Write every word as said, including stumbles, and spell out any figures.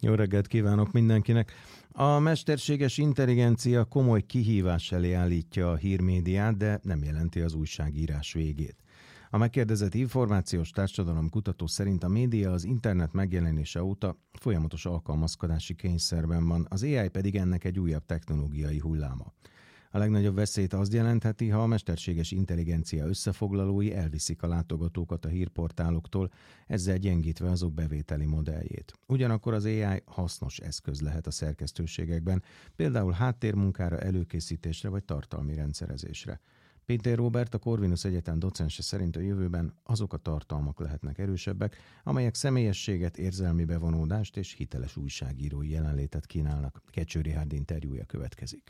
Jó reggelt kívánok mindenkinek! A mesterséges intelligencia komoly kihívás elé állítja a hírmédiát, de nem jelenti az újságírás végét. A megkérdezett információs társadalom kutató szerint a média az internet megjelenése óta folyamatos alkalmazkodási kényszerben van, az á i pedig ennek egy újabb technológiai hulláma. A legnagyobb veszélyt azt jelentheti, ha a mesterséges intelligencia összefoglalói elviszik a látogatókat a hírportáloktól, ezzel gyengítve azok bevételi modelljét. Ugyanakkor az á i hasznos eszköz lehet a szerkesztőségekben, például háttérmunkára, előkészítésre vagy tartalmi rendszerezésre. Pintér Róbert, a Corvinus Egyetem docense szerint a jövőben azok a tartalmak lehetnek erősebbek, amelyek személyességet, érzelmi bevonódást és hiteles újságírói jelenlétet kínálnak. Kecső Richárd interjúja következik.